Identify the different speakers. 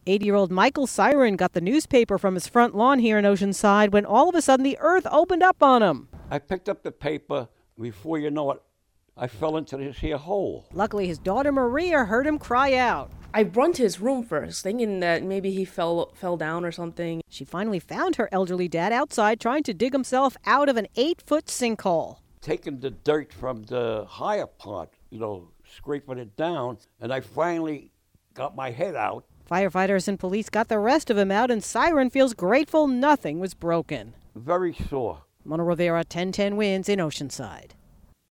Speaker 1: 80-year-old Michael Siren got the newspaper from his front lawn here in Oceanside when all of a sudden the earth opened up on him.
Speaker 2: I picked up the paper. Before you know it, I fell into this here hole.
Speaker 1: Luckily, his daughter Maria heard him cry out.
Speaker 3: I run to his room first, thinking that maybe he fell down or something.
Speaker 1: She finally found her elderly dad outside trying to dig himself out of an 8-foot sinkhole.
Speaker 2: Taking the dirt from the higher part, scraping it down, and I finally got my head out.
Speaker 1: Firefighters and police got the rest of him out, and Siren feels grateful nothing was broken.
Speaker 2: Very sore.
Speaker 1: Mona Rivera, 1010 Wins in Oceanside.